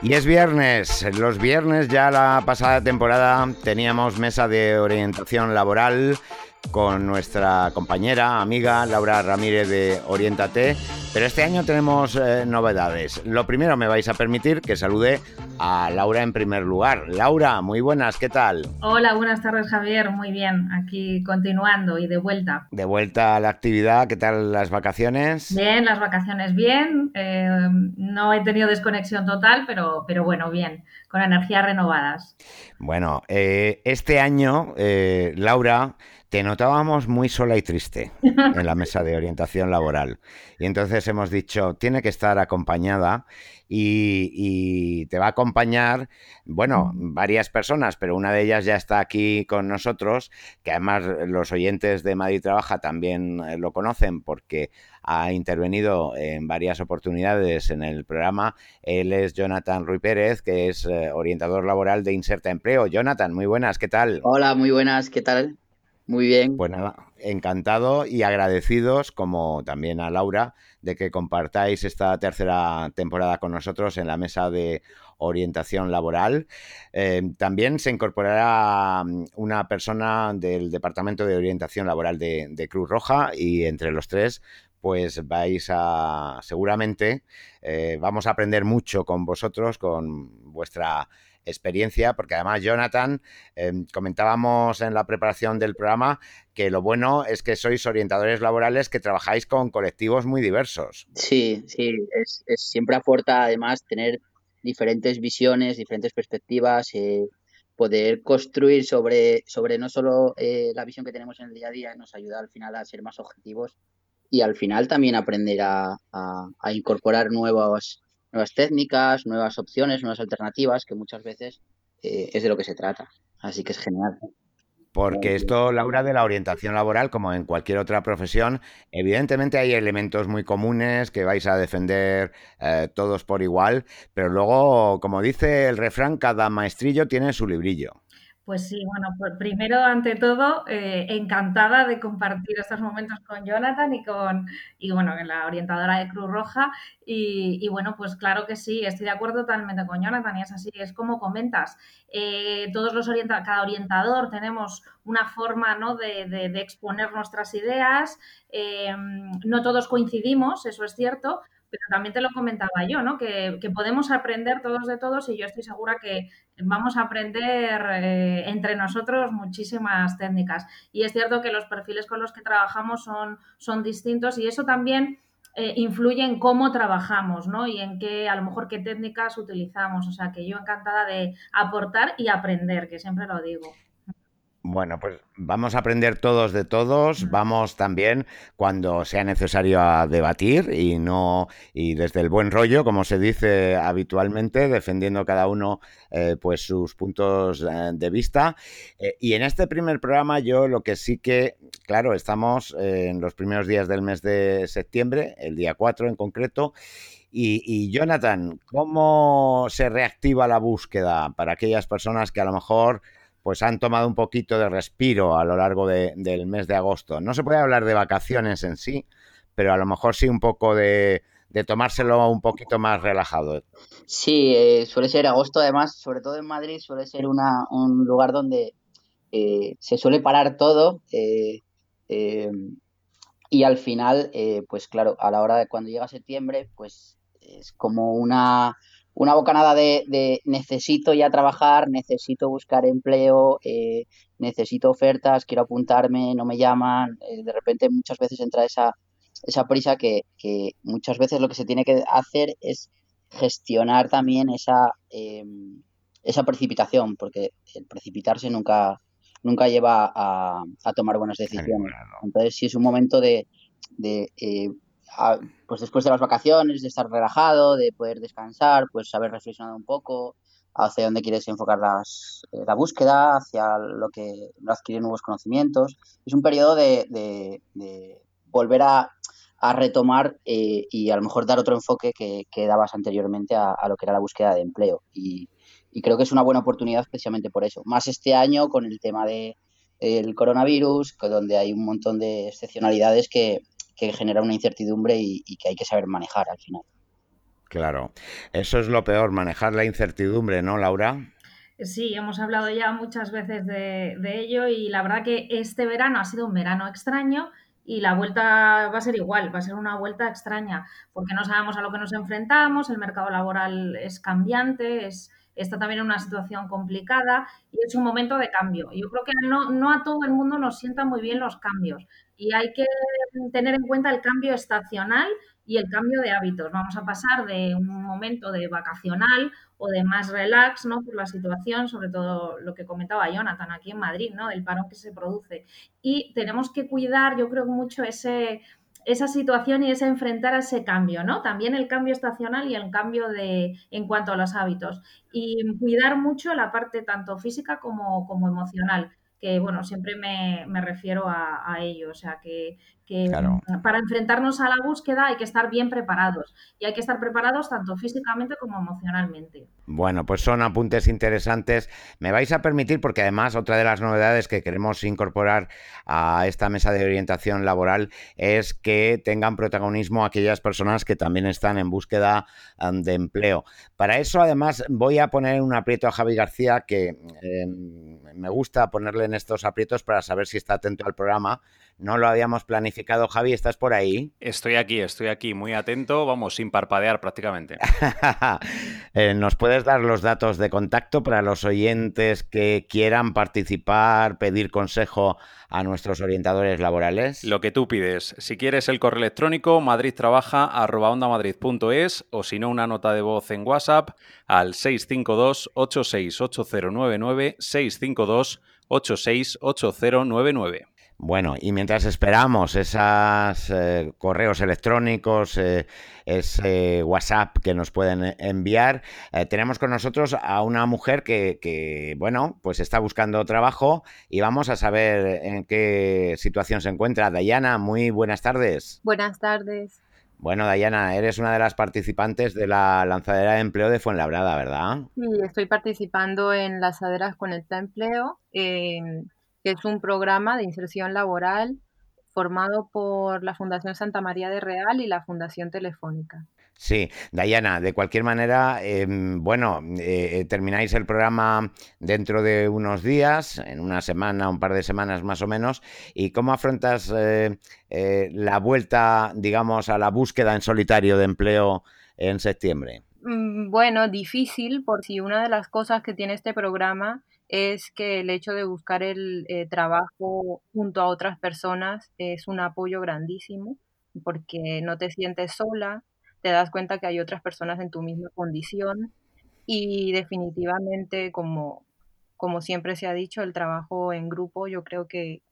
Y es viernes. Los viernes ya la pasada temporada teníamos mesa de orientación laboral con nuestra compañera, amiga Laura Ramírez de Oriéntate, pero este año tenemos novedades. Lo primero, me vais a permitir que salude a Laura en primer lugar. Laura, muy buenas, ¿qué tal? Hola, buenas tardes, Javier. Muy bien, aquí continuando y de vuelta. De vuelta a la actividad, ¿qué tal las vacaciones? Bien, las vacaciones bien. No he tenido desconexión total, pero bueno, bien, con energías renovadas. Bueno, este año, Laura, te notábamos muy sola y triste en la mesa de orientación laboral. Y entonces hemos dicho, tiene que estar acompañada y te va a acompañar, bueno, varias personas, pero una de ellas ya está aquí con nosotros, que además los oyentes de Madrid Trabaja también lo conocen porque ha intervenido en varias oportunidades en el programa. Él es Jonathan Ruy Pérez, que es orientador laboral de Inserta Empleo. Jonathan, muy buenas, ¿qué tal? Hola, muy buenas, ¿qué tal? Muy bien. Pues nada, encantado y agradecidos, como también a Laura, de que compartáis esta tercera temporada con nosotros en la mesa de orientación laboral. También se incorporará una persona del Departamento de Orientación Laboral de Cruz Roja y entre los tres pues vais a, seguramente, vamos a aprender mucho con vosotros, con vuestra experiencia, porque además Jonathan, comentábamos en la preparación del programa que lo bueno es que sois orientadores laborales que trabajáis con colectivos muy diversos. Sí, sí, siempre aporta además tener diferentes visiones, diferentes perspectivas, poder construir sobre no solo la visión que tenemos en el día a día, nos ayuda al final a ser más objetivos y al final también aprender a incorporar nuevas técnicas, nuevas opciones, nuevas alternativas, que muchas veces es de lo que se trata. Así que es genial. Porque esto, Laura, de la orientación laboral, como en cualquier otra profesión, evidentemente hay elementos muy comunes que vais a defender todos por igual, pero luego, como dice el refrán, cada maestrillo tiene su librillo. Pues sí, bueno, pues primero, ante todo, encantada de compartir estos momentos con Jonathan y bueno, con la orientadora de Cruz Roja. Y bueno, pues claro que sí, estoy de acuerdo totalmente con Jonathan y es así, es como comentas. Cada orientador tenemos una forma, ¿no?, de exponer nuestras ideas. No todos coincidimos, eso es cierto, pero también te lo comentaba yo, ¿no? Que podemos aprender todos de todos y yo estoy segura que vamos a aprender entre nosotros muchísimas técnicas. Y es cierto que los perfiles con los que trabajamos son distintos y eso también influye en cómo trabajamos, ¿no? Y en qué, a lo mejor, qué técnicas utilizamos. O sea, que yo encantada de aportar y aprender, que siempre lo digo. Bueno, pues vamos a aprender todos de todos, vamos también cuando sea necesario a debatir y no y desde el buen rollo, como se dice habitualmente, defendiendo cada uno pues sus puntos de vista. Y en este primer programa yo lo que sí que, claro, estamos en los primeros días del mes de septiembre, el día 4 en concreto, y Jonathan, ¿cómo se reactiva la búsqueda para aquellas personas que a lo mejor pues han tomado un poquito de respiro a lo largo del mes de agosto? No se puede hablar de vacaciones en sí, pero a lo mejor sí un poco de tomárselo un poquito más relajado. Sí, suele ser agosto, además, sobre todo en Madrid, suele ser un lugar donde se suele parar todo eh, y al final, pues claro, a la hora de cuando llega septiembre, pues es como una bocanada de necesito ya trabajar, necesito buscar empleo, necesito ofertas, quiero apuntarme, no me llaman, de repente muchas veces entra esa prisa que muchas veces lo que se tiene que hacer es gestionar también esa precipitación, porque el precipitarse nunca lleva a tomar buenas A ningún decisiones. lado. Entonces, sí es un momento de pues después de las vacaciones, de estar relajado, de poder descansar, pues haber reflexionado un poco hacia dónde quieres enfocar la búsqueda, hacia adquirir nuevos conocimientos. Es un periodo de volver a retomar y a lo mejor dar otro enfoque que dabas anteriormente a lo que era la búsqueda de empleo. Y creo que es una buena oportunidad precisamente por eso. Más este año con el tema el coronavirus, donde hay un montón de excepcionalidades que genera una incertidumbre y que hay que saber manejar al final. Claro. Eso es lo peor, manejar la incertidumbre, ¿no, Laura? Sí, hemos hablado ya muchas veces de ello y la verdad que este verano ha sido un verano extraño y la vuelta va a ser igual, va a ser una vuelta extraña, porque no sabemos a lo que nos enfrentamos, el mercado laboral es cambiante, está también en una situación complicada y es un momento de cambio. Yo creo que no a todo el mundo nos sientan muy bien los cambios y hay que tener en cuenta el cambio estacional y el cambio de hábitos. Vamos a pasar de un momento de vacacional o de más relax, ¿no? Por la situación, sobre todo lo que comentaba Jonathan aquí en Madrid, ¿no? El parón que se produce. Y tenemos que cuidar, yo creo, mucho esa situación y ese enfrentar a ese cambio, ¿no? También el cambio estacional y el cambio en cuanto a los hábitos. Y cuidar mucho la parte tanto física como emocional, que bueno, siempre me refiero a ello, o sea que Claro. para enfrentarnos a la búsqueda hay que estar bien preparados y hay que estar preparados tanto físicamente como emocionalmente. Bueno, pues son apuntes interesantes. Me vais a permitir, porque además otra de las novedades que queremos incorporar a esta mesa de orientación laboral es que tengan protagonismo aquellas personas que también están en búsqueda de empleo. Para eso, además, voy a poner un aprieto a Javi García, que me gusta ponerle en estos aprietos para saber si está atento al programa. No lo habíamos planificado. Javi, ¿estás por ahí? Estoy aquí, muy atento, vamos, sin parpadear prácticamente. ¿Nos puedes dar los datos de contacto para los oyentes que quieran participar, pedir consejo a nuestros orientadores laborales? Lo que tú pides. Si quieres el correo electrónico, madridtrabaja@ondamadrid.es o si no, una nota de voz en WhatsApp al 652-868099, 652-868099. Bueno, y mientras esperamos esos correos electrónicos, ese WhatsApp que nos pueden enviar, tenemos con nosotros a una mujer bueno, pues está buscando trabajo y vamos a saber en qué situación se encuentra. Dayana, muy buenas tardes. Buenas tardes. Bueno, Dayana, eres una de las participantes de la lanzadera de empleo de Fuenlabrada, ¿verdad? Sí, estoy participando en Lanzaderas Conecta Empleo, que es un programa de inserción laboral formado por la Fundación Santa María de Real y la Fundación Telefónica. Sí, Dayana, de cualquier manera, bueno, termináis el programa dentro de unos días, en una semana, un par de semanas más o menos, ¿y cómo afrontas la vuelta, digamos, a la búsqueda en solitario de empleo en septiembre? Bueno, difícil, por si una de las cosas que tiene este programa es que el hecho de buscar el trabajo junto a otras personas es un apoyo grandísimo, porque no te sientes sola, te das cuenta que hay otras personas en tu misma condición y definitivamente, como siempre se ha dicho, el trabajo en grupo yo creo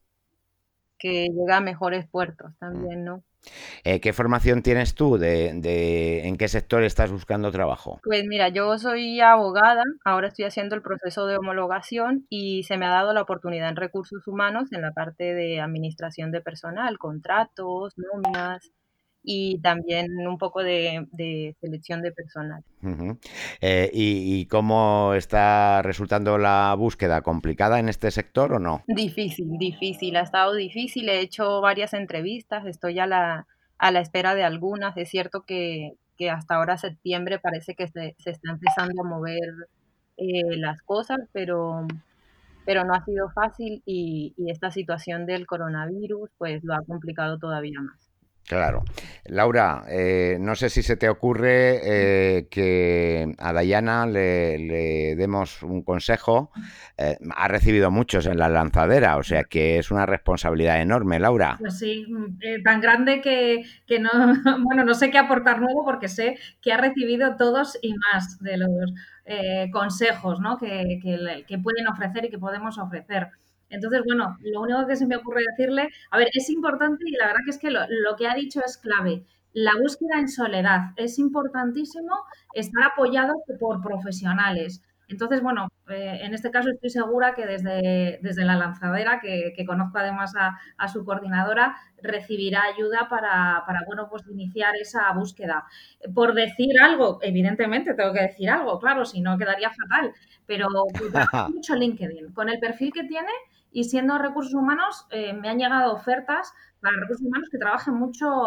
que llega a mejores puertos también, ¿no? ¿Qué formación tienes tú? ¿En qué sector estás buscando trabajo? Pues mira, yo soy abogada, ahora estoy haciendo el proceso de homologación y se me ha dado la oportunidad en recursos humanos en la parte de administración de personal, contratos, nóminas y también un poco de selección de personal. Ujú. ¿Y cómo está resultando la búsqueda? ¿Complicada en este sector o no? Difícil, difícil, ha estado difícil, he hecho varias entrevistas, estoy a la espera de algunas, es cierto que hasta ahora septiembre parece que se está empezando a mover las cosas, pero no ha sido fácil y esta situación del coronavirus pues lo ha complicado todavía más. Claro. Laura, no sé si se te ocurre que a Dayana le demos un consejo. Ha recibido muchos en la lanzadera, o sea que es una responsabilidad enorme, Laura. Pues sí, tan grande que no, bueno, no sé qué aportar nuevo porque sé que ha recibido todos y más de los consejos, ¿no? Que pueden ofrecer y que podemos ofrecer. Entonces, bueno, lo único que se me ocurre decirle, a ver, es importante y la verdad que es que lo que ha dicho es clave. La búsqueda en soledad. Es importantísimo estar apoyado por profesionales. Entonces, bueno, en este caso estoy segura que desde la lanzadera, que conozco además a su coordinadora, recibirá ayuda bueno, pues iniciar esa búsqueda. Por decir algo, evidentemente tengo que decir algo, claro, si no quedaría fatal, pero trabajo mucho LinkedIn. Con el perfil que tiene y siendo recursos humanos, me han llegado ofertas para recursos humanos que trabajen mucho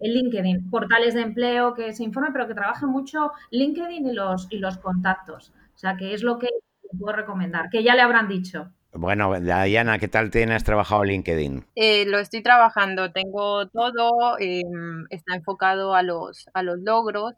el LinkedIn, portales de empleo que se informen, pero que trabaje mucho LinkedIn y los contactos. O sea, que es lo que puedo recomendar, que ya le habrán dicho. Bueno, Diana, ¿qué tal tienes trabajado LinkedIn? Lo estoy trabajando, tengo todo, está enfocado a los logros.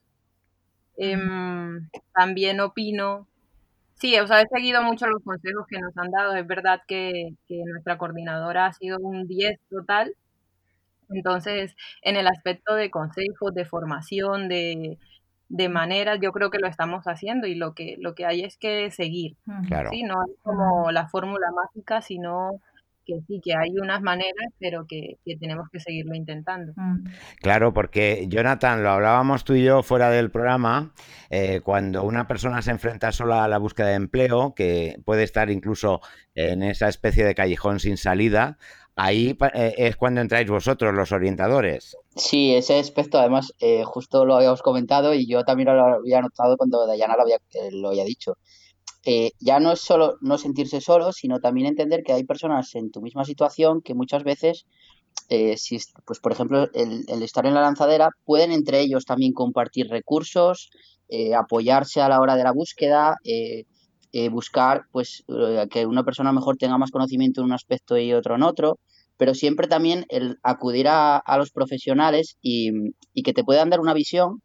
También opino. Sí, o sea, he seguido mucho los consejos que nos han dado. Es verdad que nuestra coordinadora ha sido un 10 total. Entonces, en el aspecto de consejos, de formación, de maneras, yo creo que lo estamos haciendo y lo que hay es que seguir, Claro. ¿sí? No es como la fórmula mágica, sino que sí, que hay unas maneras, pero que tenemos que seguirlo intentando. Claro, porque Jonathan, lo hablábamos tú y yo fuera del programa, cuando una persona se enfrenta sola a la búsqueda de empleo, que puede estar incluso en esa especie de callejón sin salida, ahí es cuando entráis vosotros, los orientadores. Sí, ese aspecto además justo lo habíamos comentado y yo también lo había notado cuando Dayana lo había dicho. Ya no es solo no sentirse solo, sino también entender que hay personas en tu misma situación que muchas veces, si, pues por ejemplo, el estar en la lanzadera, pueden entre ellos también compartir recursos, apoyarse a la hora de la búsqueda, buscar pues que una persona mejor tenga más conocimiento en un aspecto y otro en otro, pero siempre también el acudir a los profesionales y que te puedan dar una visión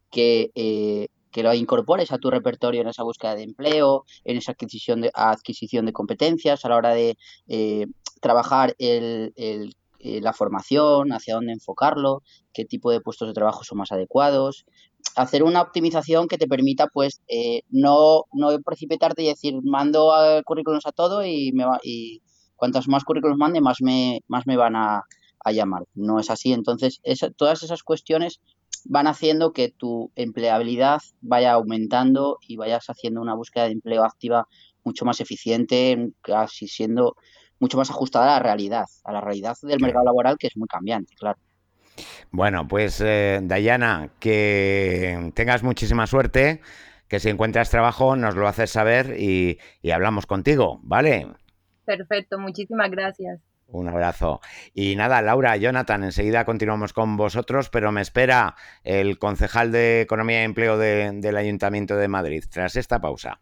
que lo incorpores a tu repertorio en esa búsqueda de empleo, en esa adquisición de competencias, a la hora de trabajar la formación, hacia dónde enfocarlo, qué tipo de puestos de trabajo son más adecuados, hacer una optimización que te permita pues no precipitarte y decir mando currículums a todo y cuantos más currículums mande más me van a llamar. No es así. Entonces, todas esas cuestiones van haciendo que tu empleabilidad vaya aumentando y vayas haciendo una búsqueda de empleo activa mucho más eficiente, casi siendo mucho más ajustada a la realidad del mercado Claro. laboral, que es muy cambiante, claro. Bueno, pues Dayana, que tengas muchísima suerte, que si encuentras trabajo nos lo haces saber y hablamos contigo, ¿vale? Perfecto, muchísimas gracias. Un abrazo. Y nada, Laura, Jonathan, enseguida continuamos con vosotros, pero me espera el concejal de Economía y Empleo del Ayuntamiento de Madrid tras esta pausa.